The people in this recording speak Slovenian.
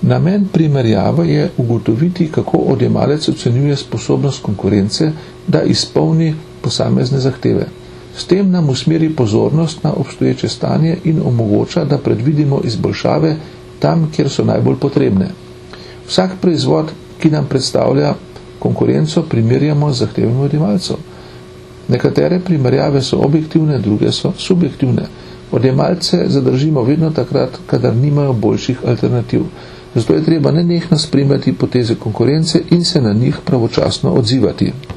Namen primerjave je ugotoviti, kako odjemalec ocenjuje sposobnost konkurence, da izpolni posamezne zahteve. S tem nam usmeri pozornost na obstoječe stanje in omogoča, da predvidimo izboljšave tam, kjer so najbolj potrebne. Vsak proizvod, ki nam predstavlja konkurenco, primerjamo z zahtevami odjemalcev. Nekatere primerjave so objektivne, druge so subjektivne. Odjemalce zadržimo vedno takrat, kadar nimajo boljših alternativ. Zato je treba nenehno spremljati poteze konkurence in se na njih pravočasno odzivati.